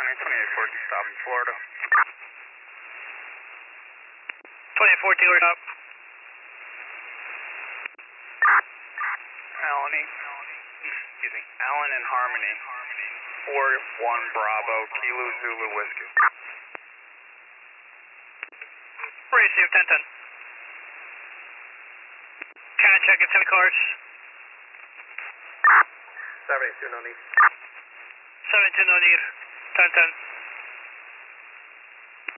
2814 stop in Florida. 2814 over top. Allen and Harmony. 41 Bravo, Kilo Zulu Whiskey. Receive 1010. Can I check in 10 cars? 72, no need. 72, no need. 1010.